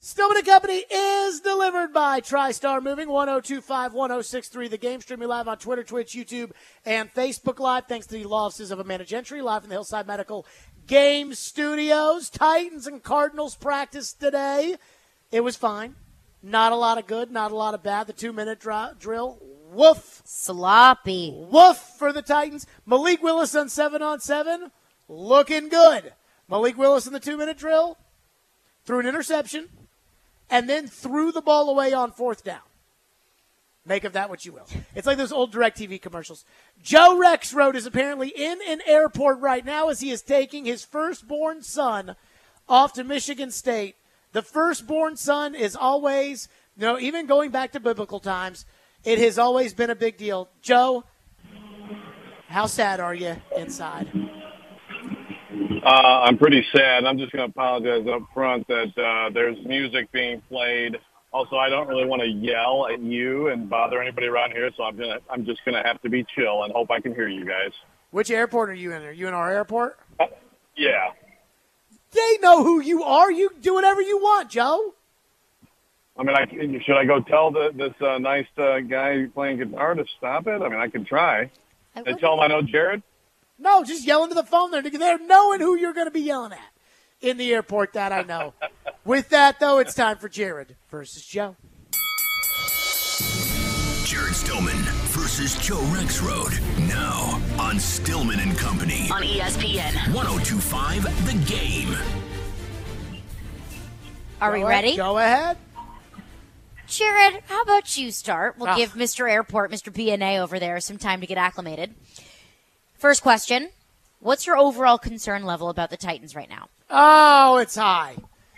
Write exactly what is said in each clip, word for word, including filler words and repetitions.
Stillman and Company is delivered by TriStar Moving, one oh two five, one oh six three. The Game, streaming live on Twitter, Twitch, YouTube, and Facebook Live. Thanks to the law offices of Amanda Gentry, live from the Hillside Medical Game Studios. Titans and Cardinals practice today. It was fine. Not a lot of good, not a lot of bad. The two-minute dr- drill, woof. Sloppy. Woof for the Titans. Malik Willis on seven on seven, looking good. Malik Willis in the two-minute drill, threw an interception, and then threw the ball away on fourth down. Make of that what you will. It's like those old DirecTV commercials. Joe Rexrode is apparently in an airport right now as he is taking his firstborn son off to Michigan State. The firstborn son is always, you know, even going back to biblical times, it has always been a big deal. Joe, how sad are you inside? Uh, I'm pretty sad. I'm just going to apologize up front that uh, there's music being played. Also, I don't really want to yell at you and bother anybody around here, so I'm gonna I'm just going to have to be chill and hope I can hear you guys. Which airport are you in? Are you in our airport? Uh, yeah. They know who you are. You do whatever you want, Joe. I mean, I, should I go tell the, this uh, nice uh, guy playing guitar to stop it? I mean, I can try. I and tell him I know Jared? No, just yell into the phone there. They're knowing who you're going to be yelling at in the airport, that I know. With that, though, it's time for Jared versus Joe. Jared Stillman versus Joe Rexrode. Now on Stillman and Company. On E S P N. one oh two point five The Game. Are we ready? Go ahead. Jared, how about you start? We'll Ah. give Mister Airport, Mister P N A over there some time to get acclimated. First question, what's your overall concern level about the Titans right now? Oh, it's high.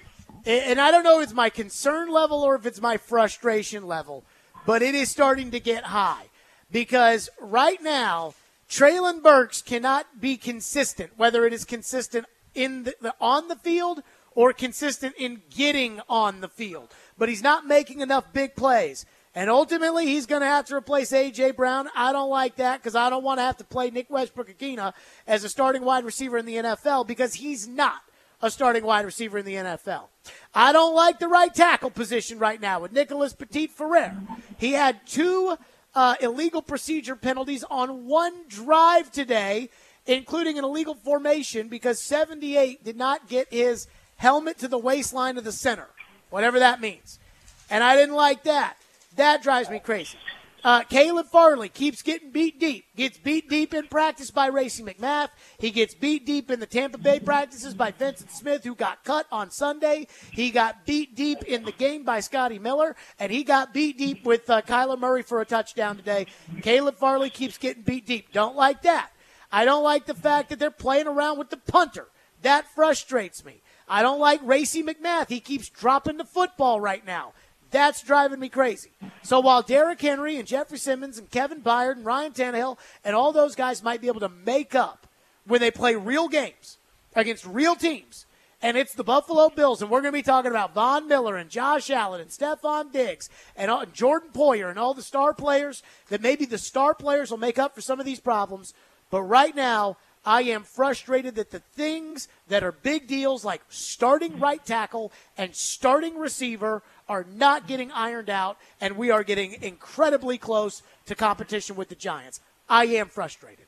And I don't know if it's my concern level or if it's my frustration level, but it is starting to get high. Because right now, Treylon Burks cannot be consistent, whether it is consistent in the, the, on the field or consistent in getting on the field. But he's not making enough big plays. And ultimately, he's going to have to replace A J. Brown. I don't like that because I don't want to have to play Nick Westbrook-Akina as a starting wide receiver in the N F L because he's not a starting wide receiver in the N F L. I don't like the right tackle position right now with Nicholas Petit-Ferrer. He had two uh, illegal procedure penalties on one drive today, including an illegal formation because seventy-eight did not get his helmet to the waistline of the center, whatever that means. And I didn't like that. That drives me crazy. Uh, Caleb Farley keeps getting beat deep. Gets beat deep in practice by Racey McMath. He gets beat deep in the Tampa Bay practices by Vincent Smith, who got cut on Sunday. He got beat deep in the game by Scotty Miller, and he got beat deep with uh, Kyler Murray for a touchdown today. Caleb Farley keeps getting beat deep. Don't like that. I don't like the fact that they're playing around with the punter. That frustrates me. I don't like Racey McMath. He keeps dropping the football right now. That's driving me crazy. So while Derrick Henry and Jeffrey Simmons and Kevin Byard and Ryan Tannehill and all those guys might be able to make up when they play real games against real teams, and it's the Buffalo Bills, and we're going to be talking about Von Miller and Josh Allen and Stephon Diggs and all, Jordan Poyer and all the star players, that maybe the star players will make up for some of these problems. But right now, I am frustrated that the things that are big deals like starting right tackle and starting receiver are not getting ironed out, and we are getting incredibly close to competition with the Giants. I am frustrated.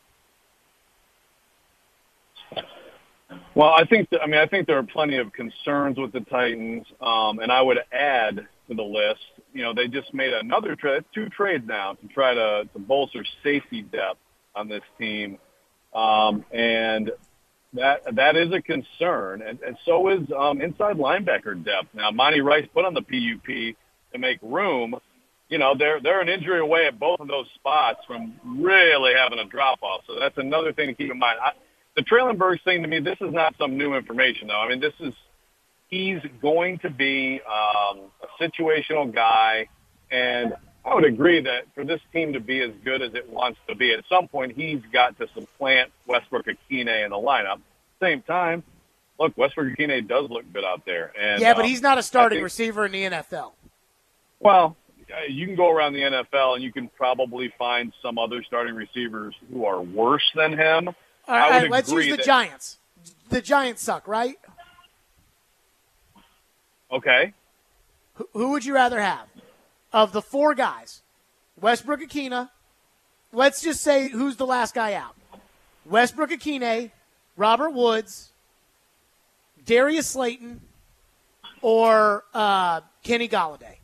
Well, I think I mean I think there are plenty of concerns with the Titans, um, and I would add to the list. You know, they just made another trade, two trades now to try to, to bolster safety depth on this team, um, and that that is a concern, and, and so is um, inside linebacker depth. Now, Monty Rice put on the P U P to make room. You know, they're they're an injury away at both of those spots from really having a drop off. So that's another thing to keep in mind. I, the Treylon Burks thing to me, this is not some new information, though. I mean, this is he's going to be um, a situational guy, and I would agree that for this team to be as good as it wants to be, at some point he's got to supplant Westbrook-Akine in the lineup. Same time, look, Westbrook-Akine does look good out there. And, yeah, but um, he's not a starting think, receiver in the N F L. Well, you can go around the N F L and you can probably find some other starting receivers who are worse than him. All right, I would let's use agree the that, Giants. The Giants suck, right? Okay. who, who would you rather have? Of the four guys, Westbrook-Akina, let's just say who's the last guy out. Westbrook-Akina, Robert Woods, Darius Slayton, or uh, Kenny Golladay?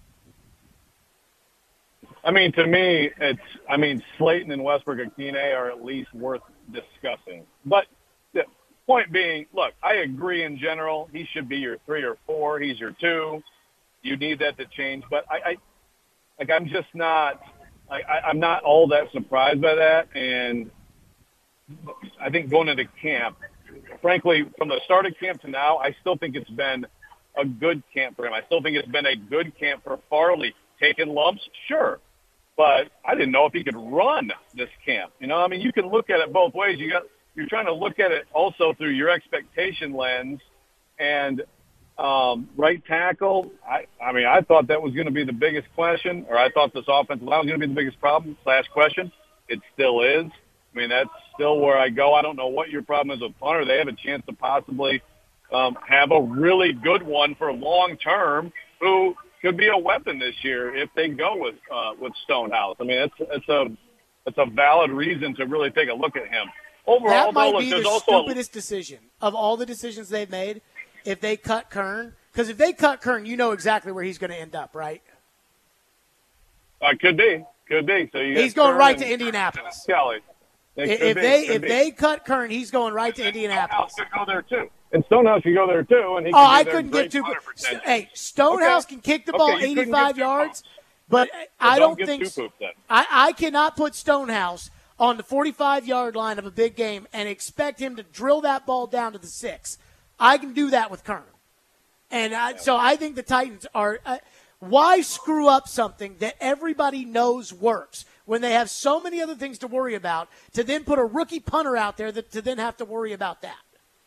I mean, to me, it's, I mean, Slayton and Westbrook-Akina are at least worth discussing. But the point being, look, I agree in general. He should be your three or four. He's your two. You need that to change. But I, I like, I'm just not, I, I, I'm not all that surprised by that. And I think going into camp, frankly, from the start of camp to now, I still think it's been a good camp for him. I still think it's been a good camp for Farley. Taking lumps, sure. But I didn't know if he could run this camp. You know, I mean, you can look at it both ways. You got, you're trying to look at it also through your expectation lens. And um, right tackle, I, I mean, I thought that was going to be the biggest question, or I thought this offensive line was going to be the biggest problem slash question. It still is. I mean, that's still where I go. I don't know what your problem is with punter. They have a chance to possibly um, have a really good one for long term who could be a weapon this year if they go with uh, with Stonehouse. I mean, it's it's a it's a valid reason to really take a look at him. Overall, that might though, be look, the also stupidest decision of all the decisions they've made. If they cut Kern, because if they cut Kern, you know exactly where he's going to end up, right? Uh, could be, could be. So you he's going right to Indianapolis. Kelly. If be, they if be. they cut Kern, he's going right to Indianapolis. Stonehouse could go there too, and Stonehouse could go there too. And he oh, I couldn't give too. Hey, Stonehouse okay. can kick the okay, ball eighty-five yards, but well, I don't, don't think pooped, I, I cannot put Stonehouse on the forty-five yard line of a big game and expect him to drill that ball down to the six. I can do that with Kern, and I, so I think the Titans are. Uh, why screw up something that everybody knows works when they have so many other things to worry about, to then put a rookie punter out there that to then have to worry about that?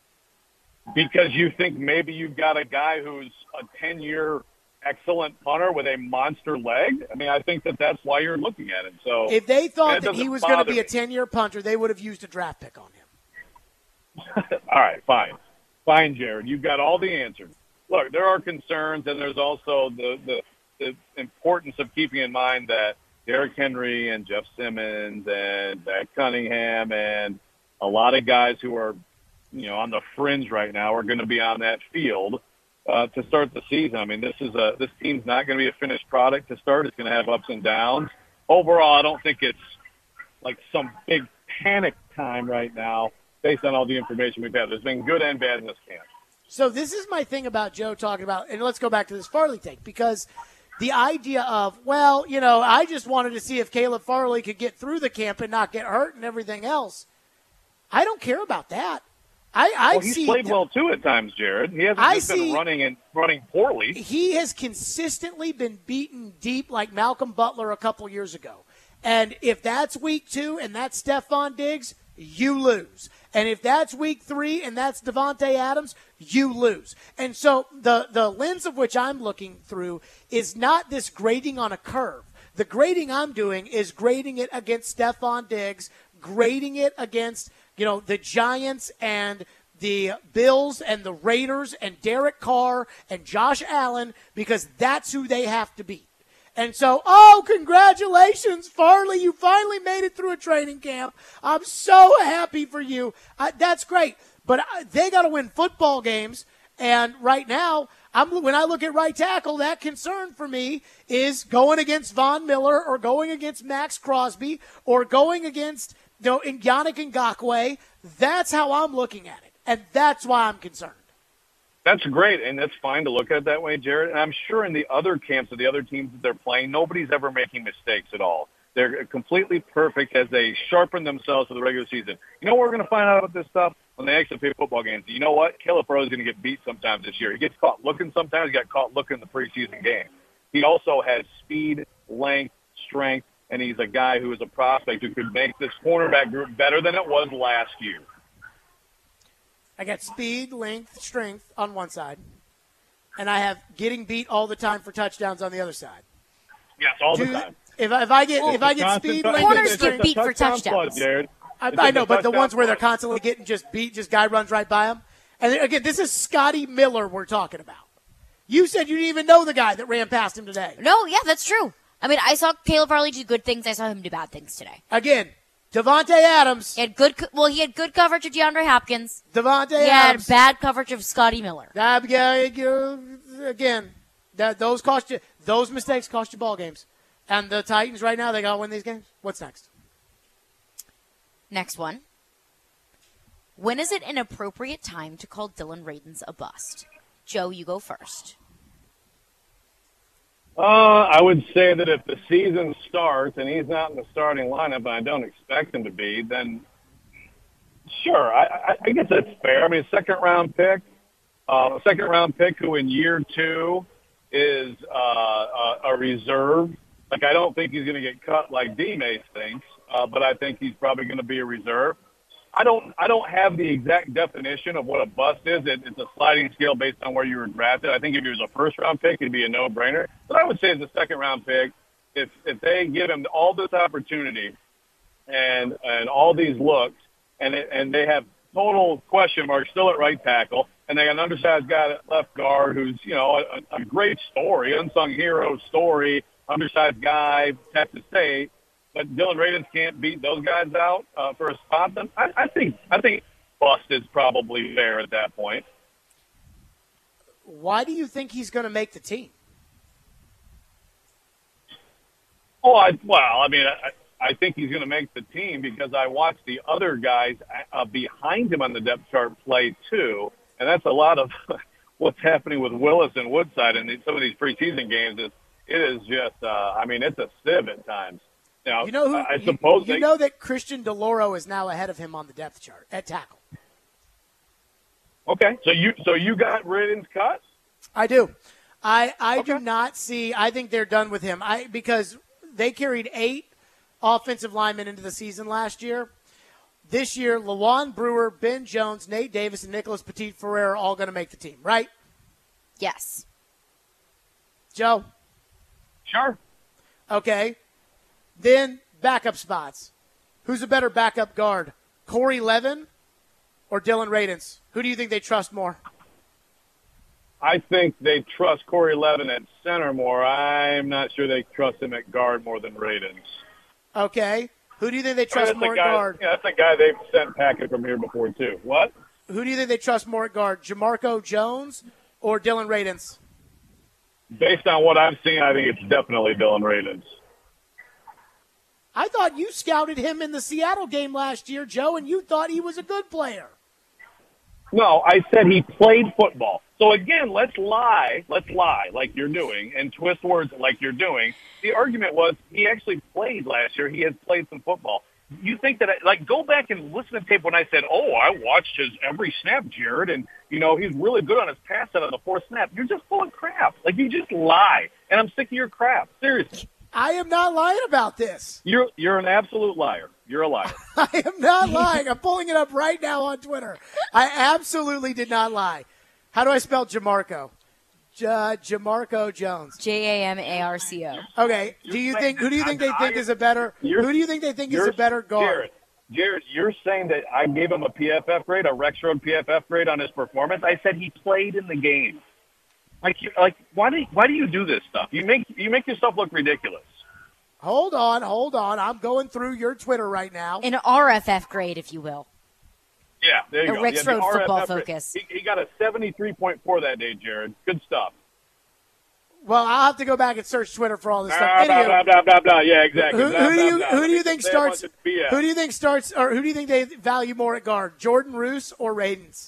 Because you think maybe you've got a guy who's a ten-year excellent punter with a monster leg? I mean, I think that that's why you're looking at it. So if they thought that that he was going to be a ten-year punter, they would have used a draft pick on him. All right, fine. Fine, Jared. You've got all the answers. Look, there are concerns, and there's also the, the, the importance of keeping in mind that Derrick Henry and Jeff Simmons and Zach Cunningham and a lot of guys who are, you know, on the fringe right now are going to be on that field uh, to start the season. I mean, this is a this team's not going to be a finished product to start. It's going to have ups and downs. Overall, I don't think it's like some big panic time right now based on all the information we've had. There's been good and bad in this camp. So this is my thing about Joe talking about, and let's go back to this Farley take, because the idea of, well, you know, I just wanted to see if Caleb Farley could get through the camp and not get hurt and everything else. I don't care about that. I, I well, he's see, played well too at times, Jared. He hasn't I just see, been running and running poorly. He has consistently been beaten deep like Malcolm Butler a couple years ago. And if that's week two and that's Stephon Diggs, you lose. And if that's week three and that's Devontae Adams, you lose. And so the, the lens of which I'm looking through is not this grading on a curve. The grading I'm doing is grading it against Stephon Diggs, grading it against, you know, the Giants and the Bills and the Raiders and Derek Carr and Josh Allen, because that's who they have to beat. And so, oh, congratulations, Farley. You finally made it through a training camp. I'm so happy for you. Uh, that's great. But uh, they got to win football games. And right now, I'm, when I look at right tackle, that concern for me is going against Von Miller or going against Max Crosby or going against, you know, Yannick Ngakoue. That's how I'm looking at it. And that's why I'm concerned. That's great, and that's fine to look at it that way, Jared. And I'm sure in the other camps of the other teams that they're playing, nobody's ever making mistakes at all. They're completely perfect as they sharpen themselves for the regular season. You know what we're going to find out about this stuff? When they actually play football games. You know what? Caleb Farley is going to get beat sometimes this year. He gets caught looking sometimes. He got caught looking in the preseason game. He also has speed, length, strength, and he's a guy who is a prospect who could make this cornerback group better than it was last year. I got speed, length, strength on one side, and I have getting beat all the time for touchdowns on the other side. Yes, all Do, the time. If I, if I get Well, if I get speed, length, corners and get strength, beat for touchdowns. Jared. I, I know, but the ones where they're constantly getting just beat, just guy runs right by them. And again, this is Scotty Miller we're talking about. You said you didn't even know the guy that ran past him today. No, yeah, that's true. I mean, I saw Caleb Farley do good things. I saw him do bad things today. Again, Devontae Adams. He had good, co- well, he had good coverage of DeAndre Hopkins. Devontae He Adams. had bad coverage of Scotty Miller. Uh, yeah, you- again, that those cost you. Those mistakes cost you ball games. And the Titans right now, they got to win these games. What's next? Next one. When is it an appropriate time to call Dylan Radins a bust? Joe, you go first. Uh, I would say that if the season starts and he's not in the starting lineup, and I don't expect him to be, then sure, I, I, I guess that's fair. I mean, a second-round pick, uh, a second-round pick who in year two is uh, a, a reserve. Like, I don't think he's going to get cut like D-Mace thinks, uh, but I think he's probably going to be a reserve. I don't I don't have the exact definition of what a bust is. It, it's a sliding scale based on where you were drafted. I think if he was a first-round pick, it'd be a no-brainer. But I would say as a second-round pick, if if they give him all this opportunity and and all these looks, and it, and they have total question marks still at right tackle, and they got an undersized guy at left guard who's, you know, a, a great story, unsung hero story, undersized guy, Texas State, but Dylan Radins can't beat those guys out uh, for a spot. Then I, I think I think bust is probably fair at that point. Why do you think he's going to make the team? Oh, I, well, I mean, I, I think he's going to make the team because I watched the other guys uh, behind him on the depth chart play too, and that's a lot of what's happening with Willis and Woodside in some of these preseason games. Is it is just, uh, I mean, it's a sieve at times. Now, You know who? I you- suppose you, they, know that Christian DeLauro is now ahead of him on the depth chart at tackle. Okay, so you so you got Radins cut? I do. I I do Okay. not see. I think they're done with him. I because they carried eight offensive linemen into the season last year. This year, Lawan Brewer, Ben Jones, Nate Davis, and Nicholas Petit-Ferrer are all going to make the team, right? Yes. Joe? Sure. Okay. Then backup spots. Who's a better backup guard, Corey Levin or Dylan Radins? Who do you think they trust more? I think they trust Corey Levin at center more. I'm not sure they trust him at guard more than Radins. Okay. Who do you think they I mean, trust that's more a at guy, guard? Yeah, that's a guy they've sent packing from here before too. What? Who do you think they trust more at guard, Jamarco Jones or Dylan Radins? Based on what I've seen, I think it's definitely Dylan Radins. I thought you scouted him in the Seattle game last year, Joe, and you thought he was a good player. No, I said he played football. So again, let's lie, let's lie like you're doing, and twist words like you're doing. The argument was he actually played last year. He had played some football. You think that, I, like, go back and listen to tape when I said, oh, I watched his every snap, Jared, and, you know, he's really good on his pass set on the fourth snap. You're just full of crap. Like, you just lie, and I'm sick of your crap. Seriously. I am not lying about this. You're you're an absolute liar. You're a liar. I am not lying. I'm pulling it up right now on Twitter. I absolutely did not lie. How do I spell Jamarco? J- Jamarco Jones. J A M A R C O. Okay. Do you think? Who do you think they think is a better? You're- Who do you think they think is You're- a better guard? Jared, Jared, you're saying that I gave him a P F F grade, a Rex Road P F F grade on his performance. I said he played in the game. Like, you- like why do why do you do this stuff? You make you make yourself look ridiculous. Hold on, hold on. I'm going through your Twitter right now. An R F F grade, if you will. Yeah, there you A go. Rick's Yeah, the Road football R F F grade. focus. He, he got a seventy-three point four that day, Jared. Good stuff. Well, I'll have to go back and search Twitter for all this stuff. Blah, blah, Anywho, blah, blah, blah, blah. Yeah, exactly. who, Blah, who do blah, you blah. who do you They think say a bunch starts? of B S. Who do you think starts? Or who do you think they value more at guard, Jordan Roos or Radins?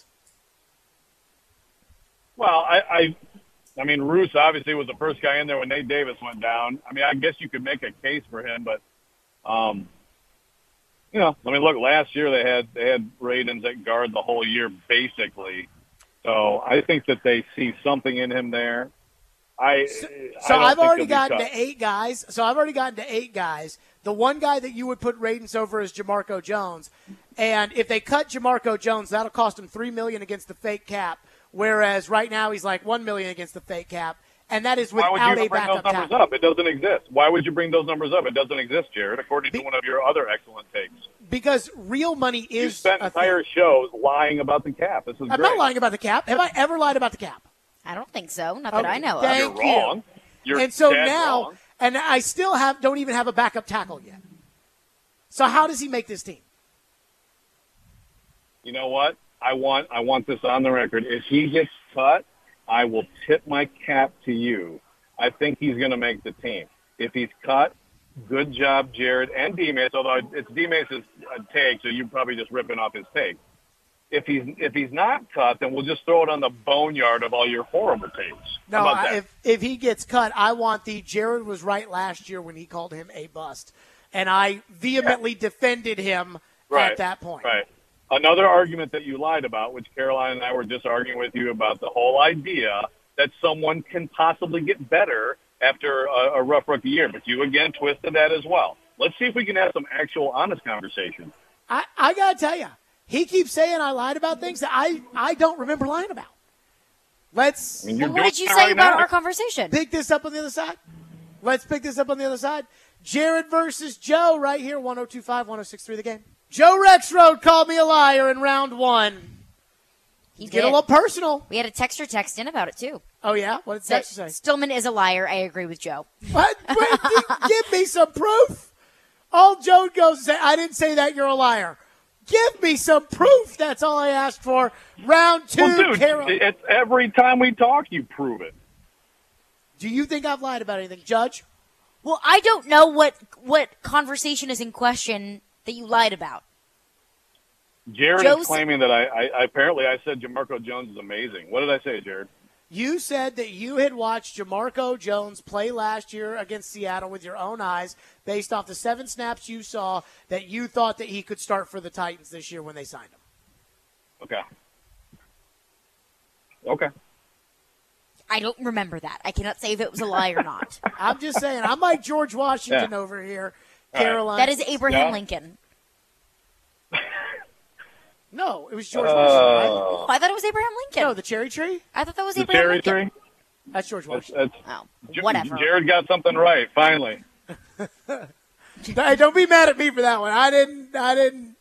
Well, I, I, I mean, Roos obviously was the first guy in there when Nate Davis went down. I mean, I guess you could make a case for him, but, um, you know, I mean, look, last year they had they had Radins at guard the whole year basically. So I think that they see something in him there. I So, I so don't I've think already he'll be gotten cut. to eight guys. So I've already gotten to eight guys. The one guy that you would put Radins over is Jamarco Jones, and if they cut Jamarco Jones, that'll cost him three million against the fake cap. Whereas right now he's like one million against the fake cap, and that is Why would without you a bring those backup numbers tackle. up? It doesn't exist. Why would you bring those numbers up? It doesn't exist, Jared, according to Be- one of your other excellent takes. Because real money You is spent a entire thing. shows lying about the cap. This is I'm great. not lying about the cap. Have I ever lied about the cap? I don't think so. Not that Okay, I know of. thank You're you. wrong. You're And so dead now, wrong. and I still have don't even have a backup tackle yet. So how does he make this team? You know what? I want I want this on the record. If he gets cut, I will tip my cap to you. I think he's going to make the team. If he's cut, good job, Jared and D-Mace, although it's D-Mace's take, so you're probably just ripping off his take. If he's if he's not cut, then we'll just throw it on the boneyard of all your horrible takes. No, How about I, that? if if he gets cut, I want the Jared was right last year when he called him a bust, and I vehemently defended him right, at that point. Right. Another argument that you lied about, which Caroline and I were just arguing with you about, the whole idea that someone can possibly get better after a, a rough rookie year, but you again twisted that as well. Let's see if we can have some actual honest conversation. I, I gotta tell you, he keeps saying I lied about things that I, I don't remember lying about. Let's I mean, you're Well, what doing did you that say right about now. our conversation? pick this up on the other side. Let's pick this up on the other side. Jared versus Joe right here, one oh two five, one oh six three the game. Joe Rexroad called me a liar in round one. He Get did. a little personal. We had a texter text in about it, too. Oh, yeah? What did That Texas say? Stillman is a liar. I agree with Joe. What? Wait, gi- give me some proof. All Joe goes to say, I didn't say that, you're a liar. Give me some proof. That's all I asked for. Round two, Well, dude, Carol. it's every time we talk, you prove it. Do you think I've lied about anything, Judge? Well, I don't know what what conversation is in question that you lied about. Jared Joe's- is claiming that I, I apparently I said Jamarco Jones is amazing. What did I say, Jared? You said that you had watched Jamarco Jones play last year against Seattle with your own eyes based off the seven snaps you saw that you thought that he could start for the Titans this year when they signed him. Okay. Okay. I don't remember that. I cannot say if it was a lie or not. I'm just saying, I'm like George Washington Yeah. over here, All right. Caroline. That is Abraham Yeah. Lincoln. No, it was George Uh, Washington, right? Oh, I thought it was Abraham Lincoln. No, the cherry tree? I thought that was The Abraham cherry Lincoln. tree? That's George That's, Washington. that's, Oh, J- whatever. Jared got something right, finally. Hey, don't be mad at me for that one. I didn't I didn't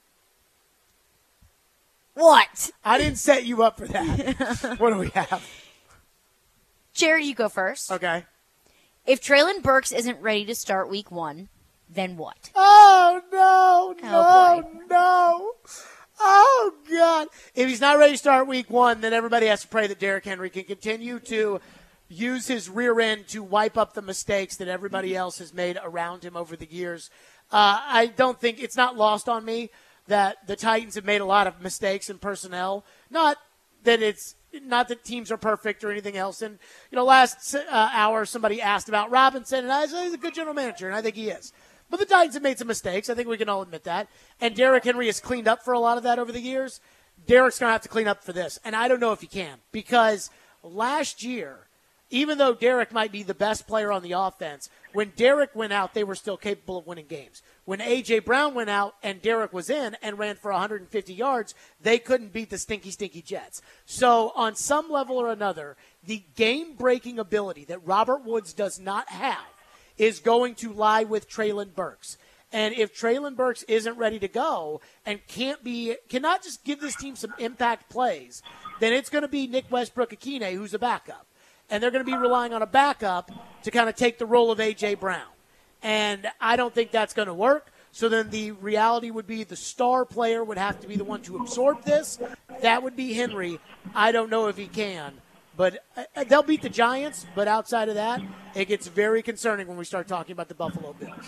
What? I didn't set you up for that. What do we have? Jared, you go first. Okay. If Traylon Burks isn't ready to start week one, then what? Oh no, no, Oh, no. Oh God. If he's not ready to start week one, then everybody has to pray that Derrick Henry can continue to use his rear end to wipe up the mistakes that everybody else has made around him over the years. Uh, I don't think it's not lost on me that the Titans have made a lot of mistakes in personnel. Not that it's not that teams are perfect or anything else. And, you know, last uh, hour somebody asked about Robinson, and I said he's a good general manager, and I think he is. But the Titans have made some mistakes. I think we can all admit that. And Derrick Henry has cleaned up for a lot of that over the years. Derrick's going to have to clean up for this. And I don't know if he can, because last year, even though Derrick might be the best player on the offense, when Derrick went out, they were still capable of winning games. When A J. Brown went out and Derrick was in and ran for one hundred fifty yards, they couldn't beat the stinky, stinky Jets. So on some level or another, the game-breaking ability that Robert Woods does not have is going to lie with Traylon Burks. And if Traylon Burks isn't ready to go and can't be, cannot just give this team some impact plays, then it's going to be Nick Westbrook-Akine, who's a backup. And they're going to be relying on a backup to kind of take the role of A J. Brown. And I don't think that's going to work. So then the reality would be the star player would have to be the one to absorb this. That would be Henry. I don't know if he can. But uh, they'll beat the Giants. But outside of that, it gets very concerning when we start talking about the Buffalo Bills.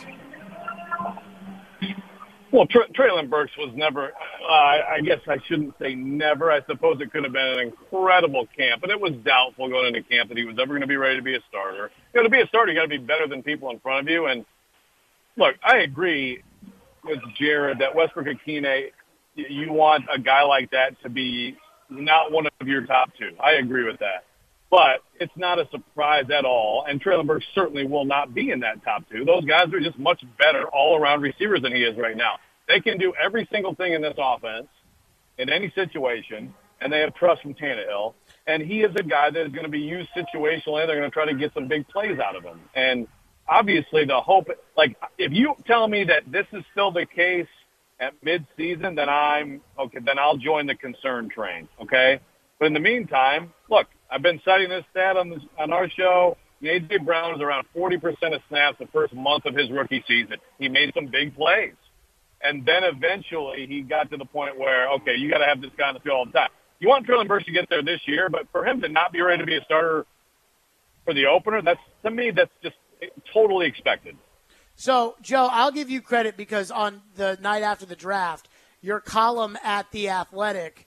Well, Tra- Traylon Burks was never, uh, I guess I shouldn't say never. I suppose it could have been an incredible camp, but it was doubtful going into camp that he was ever going to be ready to be a starter. You know, to be a starter, you got to be better than people in front of you. And look, I agree with Jared that Westbrook-Akine, you want a guy like that to be not one of your top two. I agree with that. But it's not a surprise at all, and Traylon Burks certainly will not be in that top two. Those guys are just much better all-around receivers than he is right now. They can do every single thing in this offense in any situation, and they have trust from Tannehill. And he is a guy that is going to be used situationally. They're going to try to get some big plays out of him. And obviously the hope – like, if you tell me that this is still the case at mid-season, then I'm – okay, then I'll join the concern train, okay? But in the meantime, look, I've been citing this stat on this, on our show. A J. Brown was around forty percent of snaps the first month of his rookie season. He made some big plays. And then eventually he got to the point where, okay, you got to have this guy on the field all the time. You want Treylon Burks to get there this year, but for him to not be ready to be a starter for the opener, that's, to me, that's just totally expected. So, Joe, I'll give you credit because on the night after the draft, your column at The Athletic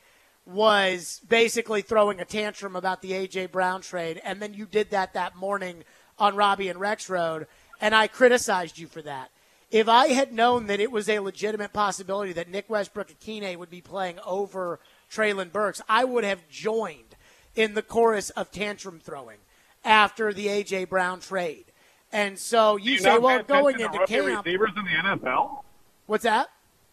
was basically throwing a tantrum about the A J. Brown trade, and then you did that that morning on Robbie and Rex Road, and I criticized you for that. If I had known that it was a legitimate possibility that Nick Westbrook-Akine would be playing over Treylon Burks, I would have joined in the chorus of tantrum throwing after the A J. Brown trade. And so you, you say, well, going to into rookie camp. Receivers in the N F L? What's that?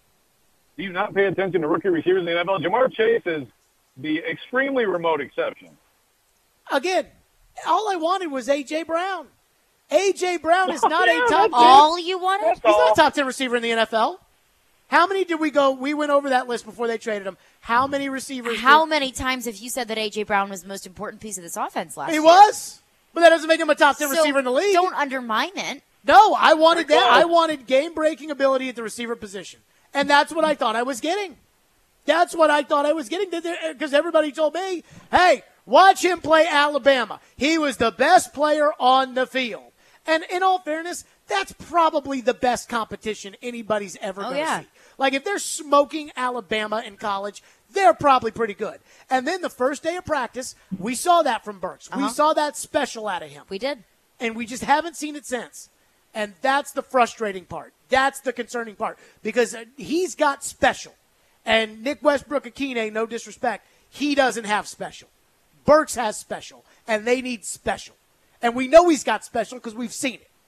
Do you not pay attention to rookie receivers in the N F L? Jamar Chase is the extremely remote exception. Again, all I wanted was A J. Brown. A J. Brown is not Yeah, a top ten. All you wanted? He's not a top ten receiver in the N F L. How many did we go? We went over that list before they traded him. How many receivers? How did, many times have you said that A J. Brown was the most important piece of this offense last He year? was, but that doesn't make him a top ten So receiver in the league. Don't undermine it. No, I wanted Very that. close. I wanted game-breaking ability at the receiver position, and that's what I thought I was getting. That's what I thought I was getting because everybody told me, hey, watch him play Alabama. He was the best player on the field. And in all fairness, that's probably the best competition anybody's ever Oh, going to yeah. see. Like, if they're smoking Alabama in college, they're probably pretty good. And then the first day of practice, we saw that from Burks. We Uh-huh. saw that special out of him. We did. And we just haven't seen it since. And that's the frustrating part. That's the concerning part because uh, he's got special. And Nick Westbrook-Akine, no disrespect, he doesn't have special. Burks has special, and they need special. And we know he's got special because we've seen it.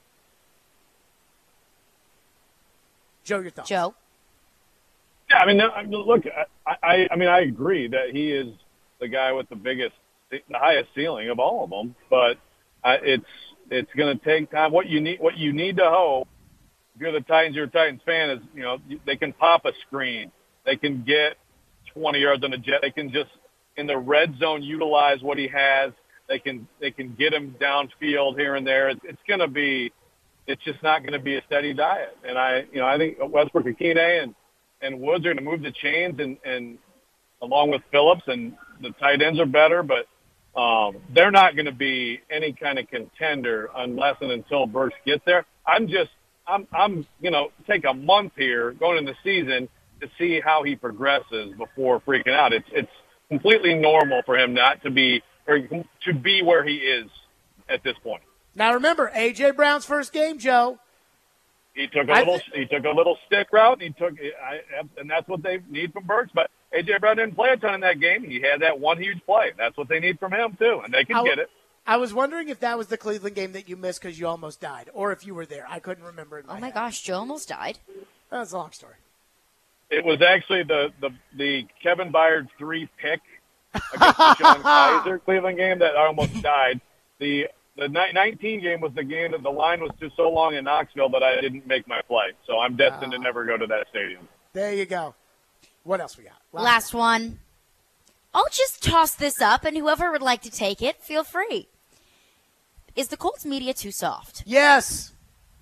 Joe, your thoughts? Joe? Yeah, I mean, no, I mean, look, I, I, I mean, I agree that he is the guy with the biggest, the highest ceiling of all of them. But uh, it's it's going to take time. What you need, what you need to hope, if you're the Titans, you're a Titans fan, is you know they can pop a screen, they can get twenty yards on a jet, they can just in the red zone utilize what he has. They can they can get him downfield here and there. It's, it's going to be, it's just not going to be a steady diet. And I, you know, I think Westbrook-Akine and and Woods are going to move the chains, and and along with Phillips, and the tight ends are better, but um, they're not going to be any kind of contender unless and until Burks gets there. I'm just, I'm, I'm, you know, take a month here going into the season to see how he progresses before freaking out. It's it's completely normal for him not to be or to be where he is at this point. Now remember, A J. Brown's first game, Joe. He took a I little. th- he took a little stick route. And he took, I, and that's what they need from Burks. But A J. Brown didn't play a ton in that game. He had that one huge play. That's what they need from him too, and they can I w- get it. I was wondering if that was the Cleveland game that you missed because you almost died, or if you were there. I couldn't remember it. in Oh, my head. gosh. Joe almost died. That's a long story. It was actually the the, the Kevin Byard three pick against the Sean Kaiser Cleveland game that I almost died. The the ni- nineteen game was the game that the line was just so long in Knoxville that I didn't make my flight. So I'm destined to never go to that stadium. There you go. What else we got? Last one. I'll just toss this up, and whoever would like to take it, feel free. Is the Colts media too soft? Yes.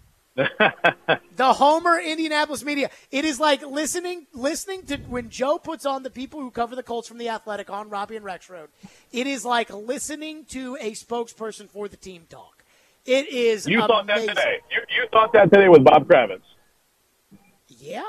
The Homer Indianapolis media. It is like listening listening to when Joe puts on the people who cover the Colts from The Athletic on Robbie and Rex Road. It is like listening to a spokesperson for the team talk. It is You amazing. thought that today. You, you thought that today with Bob Kravitz. Yeah.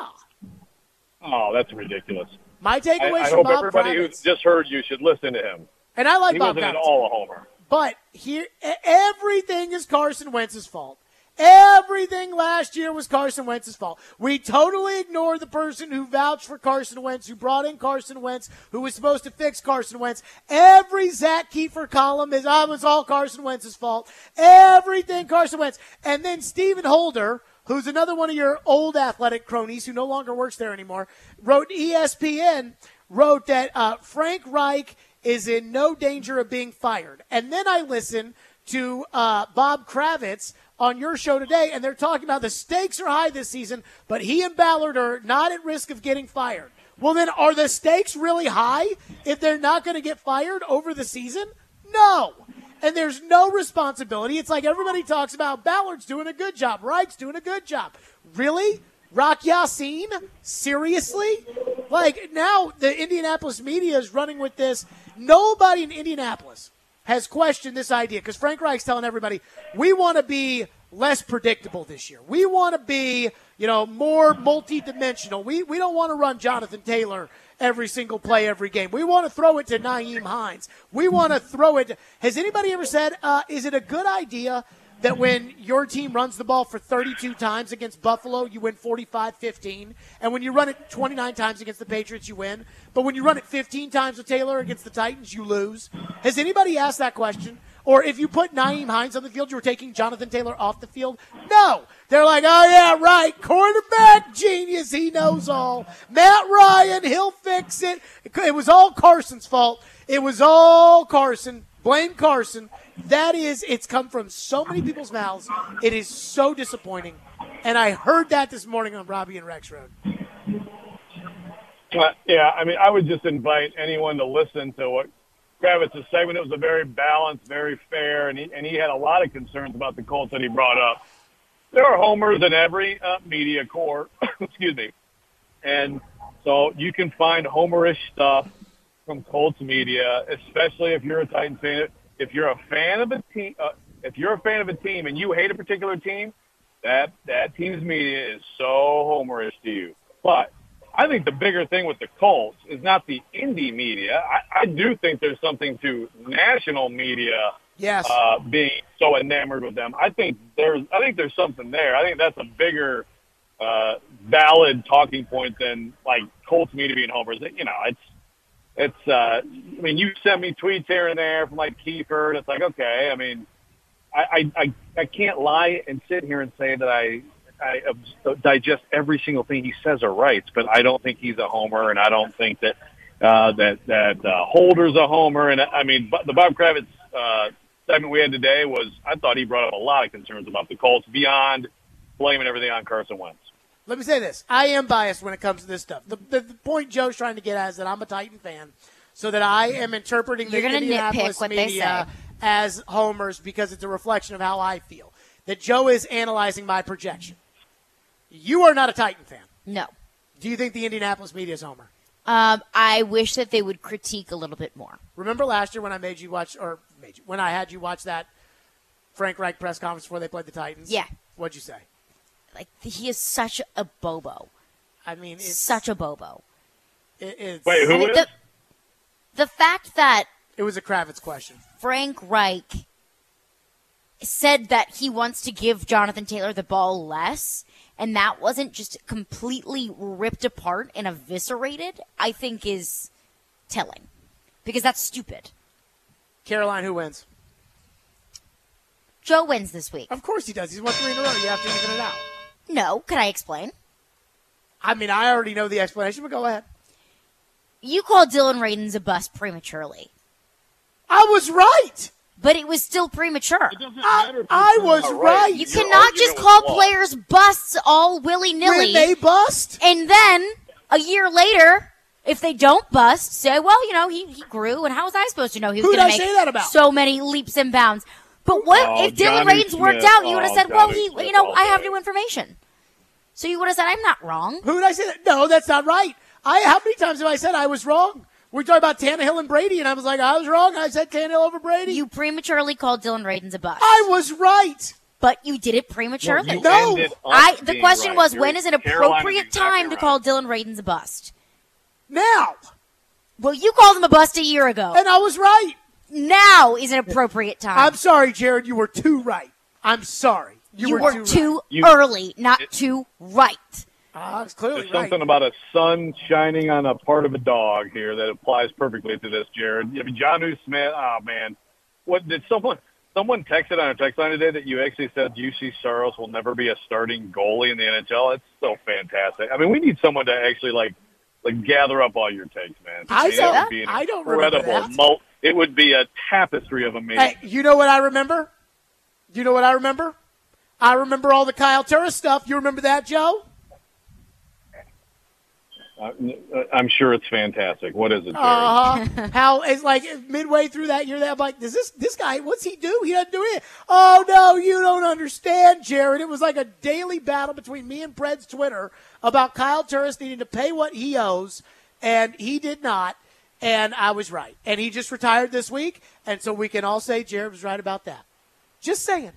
Oh, that's ridiculous. My I, takeaways I from hope Bob everybody who Kravitz, just heard you should listen to him. and I like He Bob wasn't at Kravitz, all a homer. but here e- everything is Carson Wentz's fault. Everything last year was Carson Wentz's fault. We totally ignored the person who vouched for Carson Wentz, who brought in Carson Wentz, who was supposed to fix Carson Wentz. Every Zach Kiefer column is, oh, it's all Carson Wentz's fault. Everything Carson Wentz. And then Stephen Holder, who's another one of your old Athletic cronies who no longer works there anymore, wrote E S P N, wrote that uh, Frank Reich is in no danger of being fired. And then I listened to uh, Bob Kravitz on your show today, and they're talking about the stakes are high this season, but he and Ballard are not at risk of getting fired. Well, then are the stakes really high if they're not going to get fired over the season? No. And there's no responsibility. It's like everybody talks about Ballard's doing a good job. Reich's doing a good job. Really? Rock Yassin? Seriously? Like, now the Indianapolis media is running with this. Nobody in Indianapolis has questioned this idea because Frank Reich's telling everybody, we want to be less predictable this year. We want to be, you know, more multi-dimensional. We, we don't want to run Jonathan Taylor every single play, every game. We want to throw it to Nyheim Hines. We want to throw it. Has anybody ever said, uh, is it a good idea that when your team runs the ball for thirty-two times against Buffalo, you win forty-five fifteen, and when you run it twenty-nine times against the Patriots, you win, but when you run it fifteen times with Taylor against the Titans, you lose? Has anybody asked that question? Or if you put Nyheim Hines on the field, you were taking Jonathan Taylor off the field? No. They're like, oh, yeah, right, quarterback genius, he knows all. Matt Ryan, he'll fix it. It was all Carson's fault. It was all Carson. Blame Carson. That is, it's come from so many people's mouths. It is so disappointing. And I heard that this morning on Robbie and Rex Road. Uh, yeah, I mean, I would just invite anyone to listen to what Kravitz's segment. It was a very balanced, very fair, and he, and he had a lot of concerns about the Colts that he brought up. There are homers in every uh, media corps, excuse me. And so you can find homerish stuff from Colts media, especially if you're a Titans fan. If you're a fan of a team, uh, if you're a fan of a team and you hate a particular team, that that team's media is so homerish to you. But I think the bigger thing with the Colts is not the indie media. I, I do think there's something to national media yes. uh, being so enamored with them. I think there's I think there's something there. I think that's a bigger uh, valid talking point than like Colts media being homers. You know, it's. It's, uh, I mean, you send me tweets here and there from like Kiefer, and it's like, okay, I mean, I, I, I can't lie and sit here and say that I, I digest every single thing he says or writes, but I don't think he's a homer, and I don't think that, uh, that, that, uh, Holder's a homer. And I mean, the Bob Kravitz, uh, segment we had today was, I thought he brought up a lot of concerns about the Colts beyond blaming everything on Carson Wentz. Let me say this. I am biased when it comes to this stuff. The, the, the point Joe's trying to get at is that I'm a Titan fan, so that I am interpreting the You're gonna Indianapolis nitpick what media as homers because it's a reflection of how I feel. That Joe is analyzing my projection. You are not a Titan fan. No. Do you think the Indianapolis media is homer? Um, I wish that they would critique a little bit more. Remember last year when I made you watch, or made you, when I had you watch that Frank Reich press conference before they played the Titans? Yeah. What'd you say? Like, he is such a bobo. I mean, it's such a bobo. It, it's, Wait, who I mean, is? the, the fact that It was a Kravitz question. Frank Reich said that he wants to give Jonathan Taylor the ball less, and that wasn't just completely ripped apart and eviscerated, I think is telling. Because that's stupid. Caroline, who wins? Joe wins this week. Of course he does. He's won three in a row. You have to even it out. No, can I explain? I mean, I already know the explanation, but go ahead. You called Dylan Radins a bust prematurely. I was right. But it was still premature. It doesn't I- matter if I you're was right. right. You Your cannot just argument call was flawed. players busts all willy-nilly. When they bust? And then, a year later, if they don't bust, say, well, you know, he, he grew, and how was I supposed to know he was Who going did to I make say that about? so many leaps and bounds? But what Oh, if Dylan Johnny Radins worked Smith. out? You would have Oh, said, well, Johnny he, Smith you know, all I have day. new information. So you would have said, I'm not wrong. Who did I say that? No, that's not right. I How many times have I said I was wrong? We're talking about Tannehill and Brady, and I was like, I was wrong. I said Tannehill over Brady. You prematurely called Dylan Radins a bust. I was right. But you did it prematurely. You No. ended up I. The being question right. was, You're- when is an Carolina's appropriate exactly time to right. call Dylan Radins a bust? Now. Well, you called him a bust a year ago. And I was right. Now is an appropriate time. I'm sorry, Jared. You were too right. I'm sorry. You, You, were, were, too, too, right. You- early, not it- too right. Ah, I was clearly There's right. something about a sun shining on a part of a dog here that applies perfectly to this, Jared. I mean, Jonnu Smith, oh, man. What did someone someone texted on a text line today that you actually said U C Saros will never be a starting goalie in the N H L? It's so fantastic. I mean, we need someone to actually, like, like gather up all your takes, man. I mean, it don't- would be an I don't remember incredible that. mul- It would be a tapestry of amazing. Hey, you know what I remember? You know what I remember? I remember all the Kyle Turris stuff. You remember that, Joe? Uh, I'm sure it's fantastic. What is it, Jerry? Uh-huh. How it's like midway through that year, that I'm like, does this this guy? What's he do? He doesn't do it. Oh no, you don't understand, Jared. It was like a daily battle between me and Pred's Twitter about Kyle Turris needing to pay what he owes, and he did not. And I was right. And he just retired this week, and so we can all say Jared was right about that. Just saying.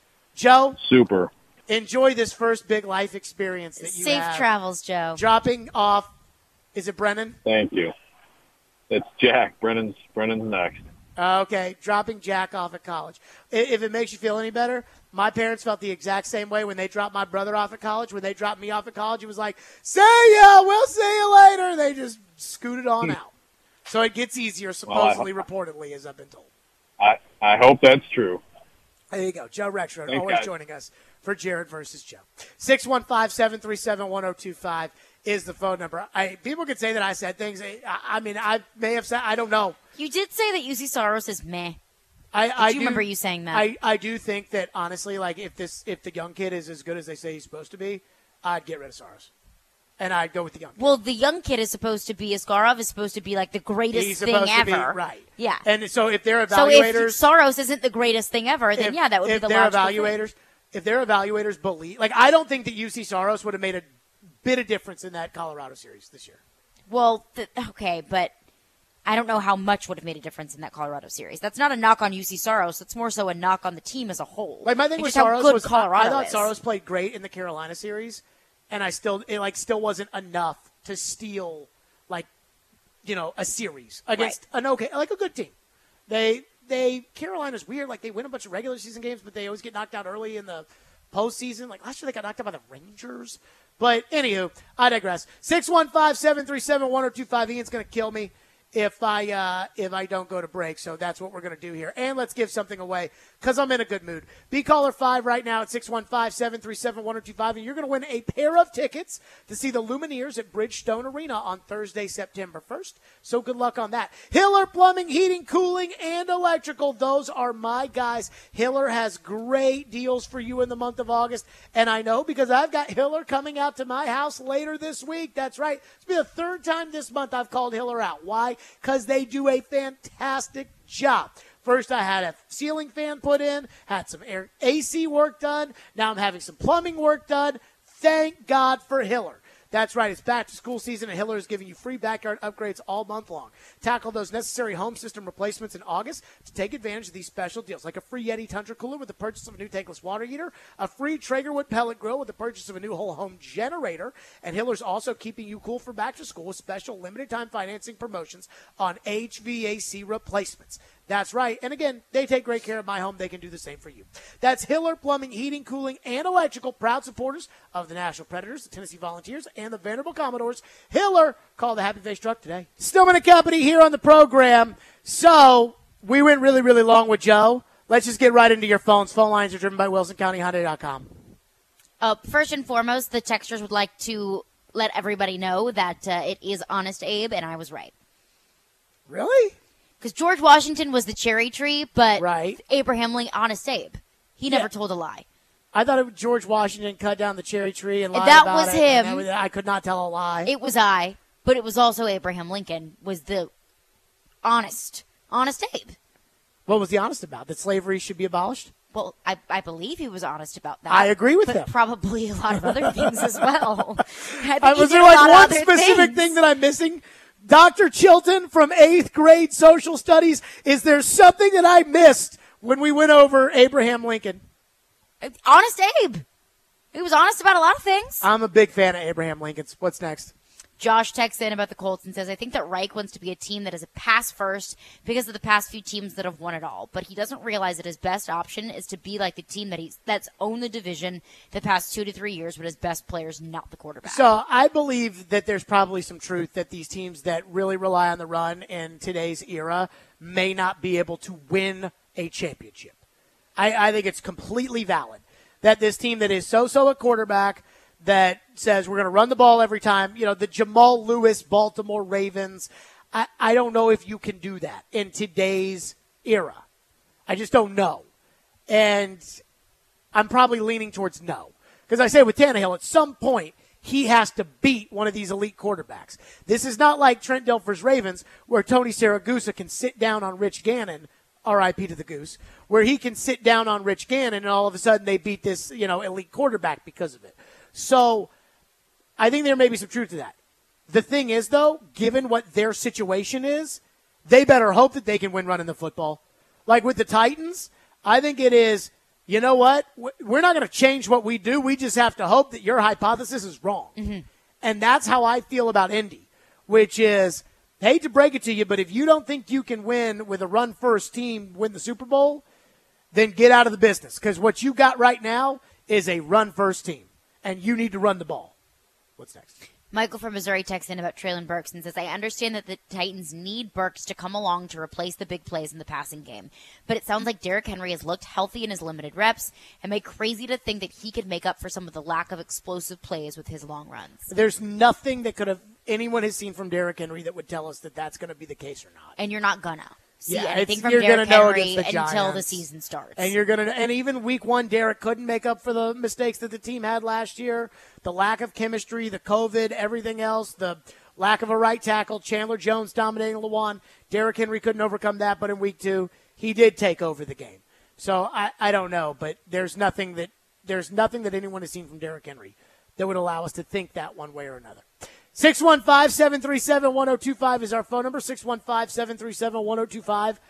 Joe. Super. Enjoy this first big life experience that you Safe have. travels, Joe. Dropping off, is it Brennan? Thank you. It's Jack. Brennan's Brennan's next. Okay, dropping Jack off at college. If it makes you feel any better, my parents felt the exact same way when they dropped my brother off at college. When they dropped me off at college, it was like, see ya, we'll see you later. They just scooted on out. So it gets easier, supposedly, well, reportedly, as I've been told. I, I hope that's true. There you go. Joe Rexrode, Thanks, always guys. joining us for Jared versus Joe. six one five, seven three seven, one oh two five is the phone number. I, people could say that I said things. I, I mean, I may have said, I don't know. You did say that U C Saros is meh. I, Did I you do, remember you saying that? I, I do think that, honestly, like, if this if the young kid is as good as they say he's supposed to be, I'd get rid of Saros. And I'd go with the young kid. Well, the young kid is supposed to be, Askarov is supposed to be like the greatest He's thing supposed ever. to be, right. Yeah. And so if they're So evaluators. if Saros isn't the greatest thing ever, then if, yeah, that would be if the their logical evaluators, thing. If their evaluators believe, like, I don't think that U C Saros would have made a bit of difference in that Colorado series this year. Well, th- okay, but I don't know how much would have made a difference in that Colorado series. That's not a knock on U C Saros. That's more so a knock on the team as a whole. Like, my thing Like, with just how Saros good was, Colorado I thought is. Saros played great in the Carolina series, and I still, it like still wasn't enough to steal, like, you know, a series against Right. an okay, like a good team. They, they, Carolina's weird. Like, they win a bunch of regular season games, but they always get knocked out early in the postseason. Like, last year they got knocked out by the Rangers. But, anywho, I digress. six one five, seven three seven, one oh two five. Ian's going to kill me if I uh, if I don't go to break. So that's what we're going to do here. And let's give something away because I'm in a good mood. Be caller five right now at six one five, seven three seven, one oh two five. And you're going to win a pair of tickets to see the Lumineers at Bridgestone Arena on Thursday, September first. So good luck on that. Hiller Plumbing, Heating, Cooling, and Electrical. Those are my guys. Hiller has great deals for you in the month of August. And I know because I've got Hiller coming out to my house later this week. That's right. It's been the third time this month I've called Hiller out. Why? Because they do a fantastic job. First, I had a ceiling fan put in, had some air A C work done. Now I'm having some plumbing work done. Thank God for Hiller. That's right. It's back to school season, and Hiller is giving you free backyard upgrades all month long. Tackle those necessary home system replacements in August to take advantage of these special deals, like a free Yeti Tundra cooler with the purchase of a new tankless water heater, a free Traegerwood pellet grill with the purchase of a new whole home generator, and Hiller's also keeping you cool for back to school with special limited-time financing promotions on H V A C replacements. That's right. And again, they take great care of my home. They can do the same for you. That's Hiller Plumbing, Heating, Cooling, and Electrical, proud supporters of the Nashville Predators, the Tennessee Volunteers, and the Vanderbilt Commodores. Hiller, call the Happy Face Truck today. Stillman and Company here on the program. So we went really, really long with Joe. Let's just get right into your phones. Phone lines are driven by Wilson County Hyundai dot com. Uh, first and foremost, the texters would like to let everybody know that uh, it is Honest Abe, and I was right. Really? Because George Washington was the cherry tree, but Right. Abraham Lincoln, Honest Abe, he never Yeah. told a lie. I thought it was George Washington cut down the cherry tree and lied That about was it, and him. that was- I could not tell a lie. It was I, but it was also Abraham Lincoln was the honest, Honest Abe. What was he honest about? That slavery should be abolished? Well, I, I believe he was honest about that. I agree with but him. probably a lot of other things as well. I think Uh, he was did there a like lot of one other specific things. thing that I'm missing? Doctor Chilton from eighth grade social studies, is there something that I missed when we went over Abraham Lincoln? Honest Abe. He was honest about a lot of things. I'm a big fan of Abraham Lincoln's. What's next? Josh texts in about the Colts and says, I think that Reich wants to be a team that is a pass first because of the past few teams that have won it all. But he doesn't realize that his best option is to be like the team that he's that's owned the division the past two to three years, but his best players not the quarterback. So I believe that there's probably some truth that these teams that really rely on the run in today's era may not be able to win a championship. I, I think it's completely valid that this team that is so-so at quarterback that says we're going to run the ball every time, you know, the Jamal Lewis Baltimore Ravens, I, I don't know if you can do that in today's era. I just don't know. And I'm probably leaning towards no. Because I say with Tannehill, at some point, he has to beat one of these elite quarterbacks. This is not like Trent Dilfer's Ravens, where Tony Siragusa can sit down on Rich Gannon, R I P to the Goose, where he can sit down on Rich Gannon and all of a sudden they beat this, you know, elite quarterback because of it. So I think there may be some truth to that. The thing is, though, given what their situation is, they better hope that they can win running the football. Like with the Titans, I think it is, you know what? We're not going to change what we do. We just have to hope that your hypothesis is wrong. Mm-hmm. And that's how I feel about Indy, which is, hate to break it to you, but if you don't think you can win with a run-first team, win the Super Bowl, then get out of the business. Because what you got right now is a run-first team, and you need to run the ball. What's next? Michael from Missouri texts in about Treylon Burks and says, I understand that the Titans need Burks to come along to replace the big plays in the passing game. But it sounds like Derrick Henry has looked healthy in his limited reps, and made crazy to think that he could make up for some of the lack of explosive plays with his long runs. There's nothing that could have anyone has seen from Derrick Henry that would tell us that that's going to be the case or not. And you're not gonna. See yeah, anything from you're Derrick gonna know Henry against the until Giants. the season starts. And you're gonna, and even week one, Derrick couldn't make up for the mistakes that the team had last year, the lack of chemistry, the COVID, everything else, the lack of a right tackle, Chandler Jones dominating Lewan. Derrick Henry couldn't overcome that, but in week two, he did take over the game. So I, I don't know, but there's nothing that there's nothing that anyone has seen from Derrick Henry that would allow us to think that one way or another. six one five, seven three seven, one oh two five is our phone number, six one five, seven three seven, one oh two five.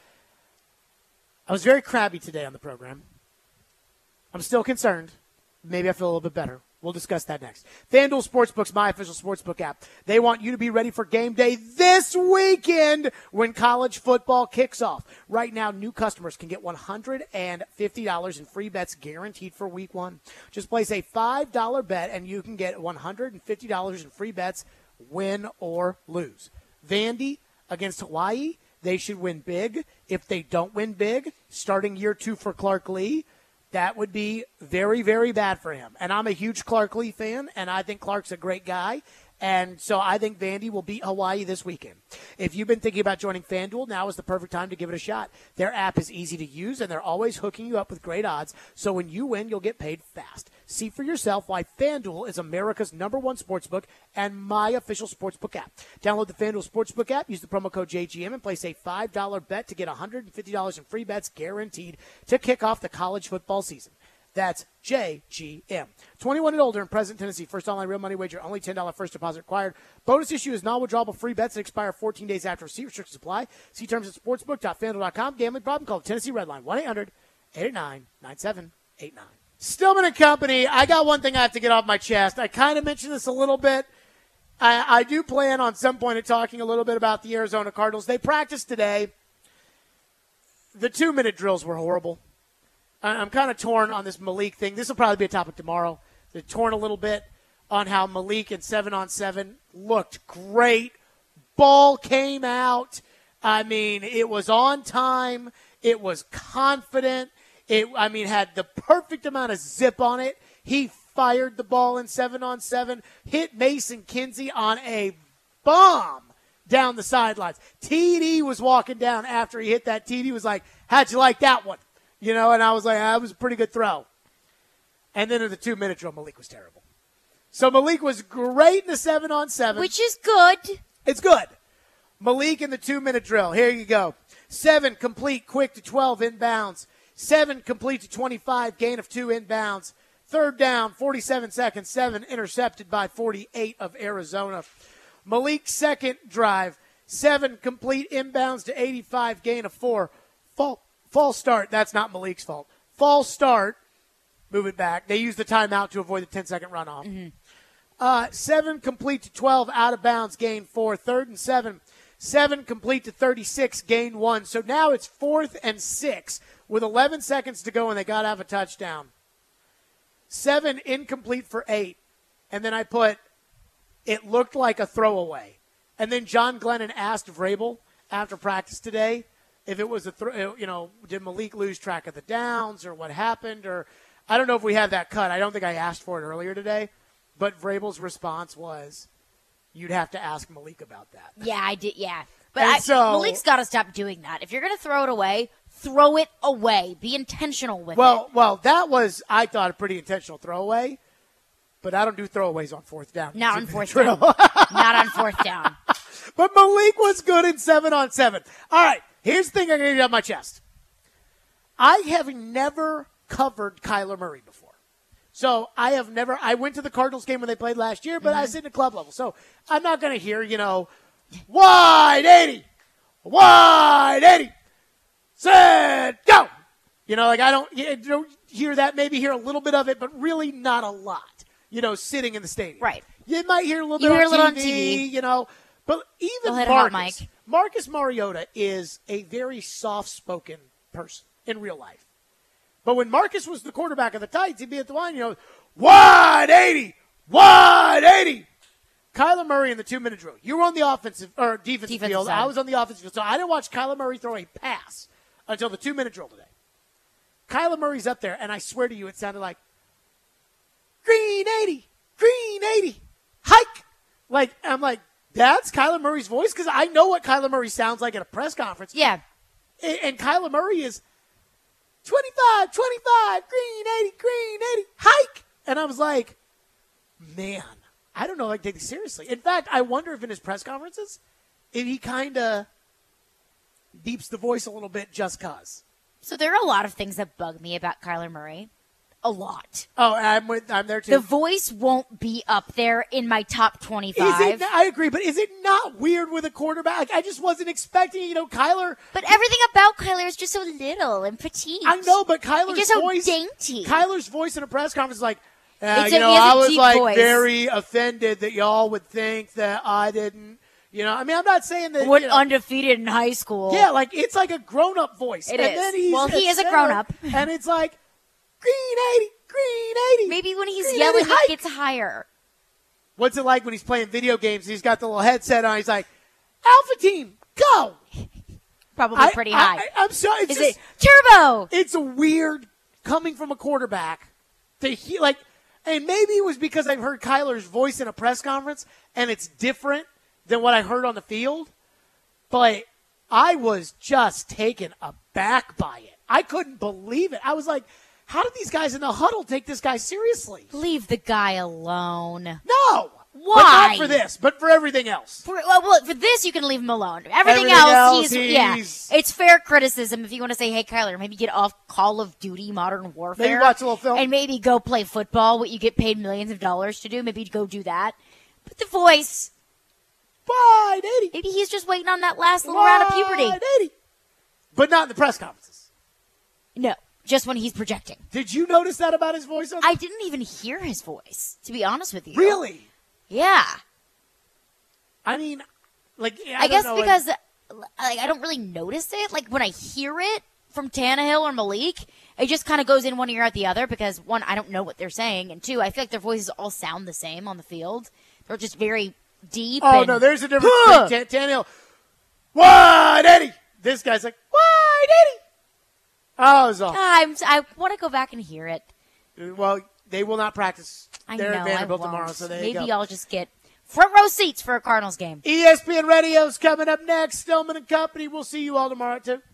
I was very crabby today on the program. I'm still concerned. Maybe I feel a little bit better. We'll discuss that next. FanDuel Sportsbook's my official sportsbook app. They want you to be ready for game day this weekend when college football kicks off. Right now, new customers can get one hundred fifty dollars in free bets guaranteed for week one. Just place a five dollar bet and you can get one hundred fifty dollars in free bets, win or lose. Vandy against Hawaii. They should win big. If they don't win big, starting year two for Clark Lee, that would be very, very bad for him. And I'm a huge Clark Lee fan, and I think Clark's a great guy. And so I think Vandy will beat Hawaii this weekend. If you've been thinking about joining FanDuel, now is the perfect time to give it a shot. Their app is easy to use, and they're always hooking you up with great odds. So when you win, you'll get paid fast. See for yourself why FanDuel is America's number one sportsbook and my official sportsbook app. Download the FanDuel Sportsbook app, use the promo code J G M, and place a five dollar bet to get one hundred fifty dollars in free bets guaranteed to kick off the college football season. That's J G M. twenty-one and older in present Tennessee. First online real money wager. Only ten dollars first deposit required. Bonus issue is non-withdrawable free bets that expire fourteen days after receipt. Restrictions apply. See terms at sportsbook dot fan duel dot com. Gambling problem? Call the Tennessee Red Line. one eight hundred eight eight nine nine seven eight nine. Stillman and Company. I got one thing I have to get off my chest. I kind of mentioned this a little bit. I, I do plan on some point of talking a little bit about the Arizona Cardinals. They practiced today. The two-minute drills were horrible. I'm kind of torn on this Malik thing. This will probably be a topic tomorrow. They're torn a little bit on how Malik and seven on seven looked great. Ball came out. I mean, it was on time. It was confident. It, I mean, had the perfect amount of zip on it. He fired the ball in seven on seven, hit Mason Kinsey on a bomb down the sidelines. T D was walking down after he hit that. T D was like, how'd you like that one? You know, and I was like, that was a pretty good throw. And then in the two-minute drill, Malik was terrible. So Malik was great in the seven on seven. Which is good. It's good. Malik in the two-minute drill. Here you go. Seven complete, quick to twelve inbounds. Seven complete to twenty-five, gain of two inbounds. Third down, forty-seven seconds. Seven intercepted by forty-eight of Arizona. Malik's second drive. Seven complete inbounds to eighty-five, gain of four. Fall, false start. That's not Malik's fault. False start. Move it back. They used the timeout to avoid the ten-second runoff. Mm-hmm. Uh, seven complete to twelve, out of bounds, gain four. Third and seven. Seven complete to thirty-six, gain one. So now it's fourth and six with eleven seconds to go, and they got to have a touchdown. Seven incomplete for eight. And then I put, it looked like a throwaway. And then John Glennon asked Vrabel after practice today if it was a, throw, you know, did Malik lose track of the downs or what happened? Or I don't know if we have that cut. I don't think I asked for it earlier today. But Vrabel's response was, you'd have to ask Malik about that. Yeah, I did. Yeah. But And I, so- Malik's got to stop doing that. If you're going to throw it away, throw it away. Be intentional with Well, it. well, that was, I thought, a pretty intentional throwaway. but I don't do throwaways on fourth down. Not on fourth Drill. down. Not on fourth down. But Malik was good in seven on seven. All right, here's the thing I'm going to get on my chest. I have never covered Kyler Murray before. So I have never – I went to the Cardinals game when they played last year, but mm-hmm. I was in the club level. So I'm not going to hear, you know, wide eighty, wide eighty, set, go. You know, like I don't, you don't hear that. Maybe hear a little bit of it, but really not a lot, you know, sitting in the stadium. Right. You might hear a little you bit hear on, a little T V, on T V, you know. But even hit Marcus, hot, Marcus Mariota is a very soft-spoken person in real life. But when Marcus was the quarterback of the Titans, he'd be at the line, you know, wide eighty, wide eighty. Kyler Murray in the two-minute drill. You were on the offensive or defensive, defensive field. Side. I was on the offensive field. So I didn't watch Kyler Murray throw a pass until the two-minute drill today. Kyler Murray's up there, and I swear to you, it sounded like, green eighty, green eighty, hike. Like, I'm like, that's Kyler Murray's voice? Because I know what Kyler Murray sounds like at a press conference. Yeah. And, and Kyler Murray is twenty-five, twenty-five, green eighty, green eighty, hike. And I was like, man, I don't know if I can take this seriously. In fact, I wonder if in his press conferences, if he kind of deeps the voice a little bit just because. So there are a lot of things that bug me about Kyler Murray. A lot. Oh, I'm with. I'm there too. The voice won't be up there in my top twenty-five. Is it, I agree, but is it not weird with a quarterback? Like, I just wasn't expecting, you know, Kyler. But everything about Kyler is just so little and petite. I know, but Kyler's just so voice, dainty. Kyler's voice in a press conference is like, uh, It's you a- know, he has a I was deep like voice. very offended that y'all would think that I didn't. You know, I mean, I'm not saying that. Went you know, undefeated in high school. Yeah, like it's like a grown-up voice. It and is. Then he's Well, he at is a center, grown-up. and it's like green eighty, green eighty. Maybe when he's green yelling, eighty, it hike. gets higher. What's it like when he's playing video games? He's got the little headset on. He's like, Alpha Team, go. Probably I- pretty I, high. I, I'm sorry. It's is just, it turbo? it's a weird coming from a quarterback to he like, and maybe it was because I've heard Kyler's voice in a press conference and it's different than what I heard on the field. But I was just taken aback by it. I couldn't believe it. I was like, how did these guys in the huddle take this guy seriously? Leave the guy alone. No. Why? But not for this, but for everything else. For, well, well, for this, you can leave him alone. Everything, Everything else, else, he's, yeah. he's- It's fair criticism if you want to say, hey, Kyler, maybe get off Call of Duty Modern Warfare. Maybe watch a little film. And maybe go play football, what you get paid millions of dollars to do. Maybe go do that. But the voice, Wide eighty. maybe he's just waiting on that last little round of puberty. Wide eighty. But not in the press conferences. No, just when he's projecting. Did you notice that about his voice? On- I didn't even hear his voice, to be honest with you. Really? Yeah. I mean, like, I, I, don't guess know, like- because like I don't really notice it. Like when I hear it from Tannehill or Malik, it just kind of goes in one ear out the other because one, I don't know what they're saying, and two, I feel like their voices all sound the same on the field. They're just very deep. Oh, and, no, there's a difference Huh. between Tan- Tannehill. Wide Eddie. This guy's like, wide Eddie. Oh, it was awful. I'm, I want to go back and hear it. Well, they will not practice. I They're know. at Vanderbilt I won't. tomorrow, so there Maybe you go. I'll just get front row seats for a Cardinals game. E S P N Radio's coming up next. Stillman and Company. We'll see you all tomorrow at two.